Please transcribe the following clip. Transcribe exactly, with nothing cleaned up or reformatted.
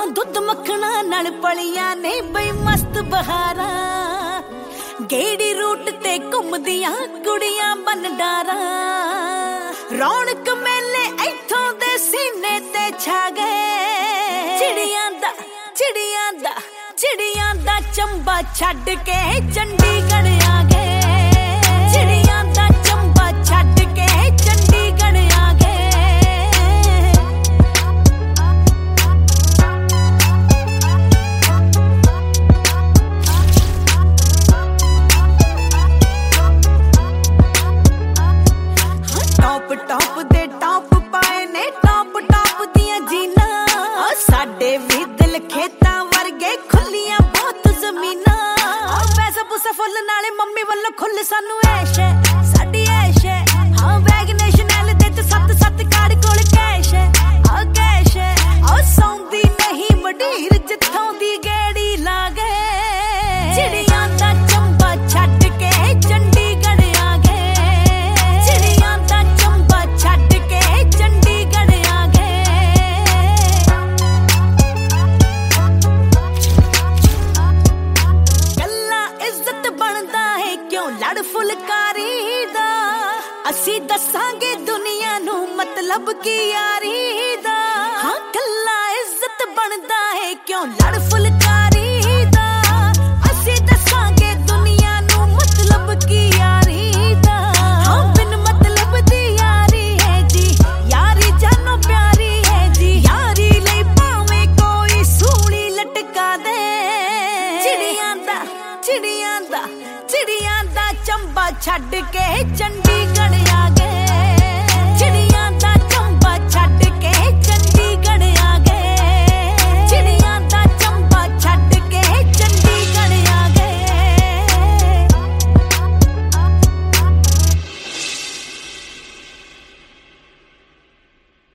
दुध मखना नाल पलियां ने बई मस्त बहारा गेड़ी रूट ते घुमदियां कुड़ियां बन डारा रौनक मेले इथों दे सीने ते छा गए चिड़ियां दा चिड़ियां दा चिड़ियां दा चंबा छड्ड के चंडीगढ़ आ गए चिड़ियां दा चंबा छड्ड के चंडीगढ़ आ गए टॉप टॉप दे टॉप पाए ने टॉप टॉप दियां जीना साडे भी दिल खेतां वर्गे खुलियां बहुत जमीना पैसा पूसा फुल नाले मम्मी वालों खुल सानू ऐश है साडी ऐश है हां वैगन शनैल दे ते सत्त सत्त कार कोल कैश है आ कैश है आ सौंदी नहीं वडीर जिथों दी गेड़ी ला गए चिड़ियां दा चंबा छड्ड के चंडीगढ़ आ गए चिड़ियां दा चंबा छड्ड के चंडीगढ़ आ गए कल्ला इज्जत बनदा है क्यों लड़ फुलकारी दा असी दसांगे दुनिया नू मतलब की यारी दा हां कल्ला इज्जत बनदा है क्यों लड़ फुलकारी दा असी दसांगे दुनिया नू मतलब की यारी दा हां बिन मतलब दी यारी है जी यारी जानो प्यारी है जी यारी लई भावें कोई सूली लटका दे चिड़ियां दा चिड़ियां दा चिड़ियां दा चंबा छड्ड के चंडीगढ़